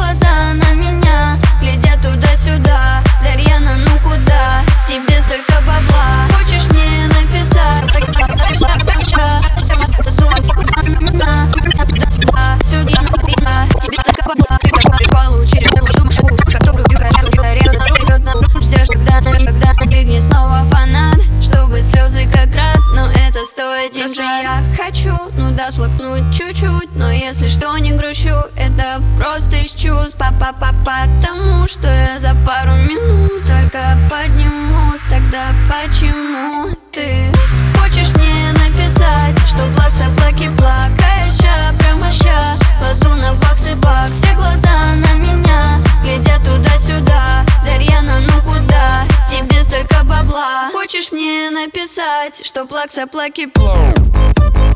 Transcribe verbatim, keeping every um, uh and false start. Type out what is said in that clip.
глаза на меня глядят туда-сюда. Дарьяна, ну куда? Тебе столько бабла. Хочешь мне написать? Сюда, сюда, тебе столько бабла. Ты как получишь душу, которую ждешь, когда, когда прыгнет снова фанат, чтобы слезы как рад, но это стоит деньжат. Просто я хочу, ну да, сплакнуть чуть-чуть, но если что не грущу, это просто из чувств. Па-па-па, потому что я за пару минут столько подниму. Тогда почему ты хочешь мне написать, что плакса, плаки, плакай, ща, прямо ща кладу на баксы бак. Все глаза на меня глядят туда-сюда. Дарьяна, ну куда? Тебе столько бабла. Хочешь мне написать, что плакса, плаки, плак.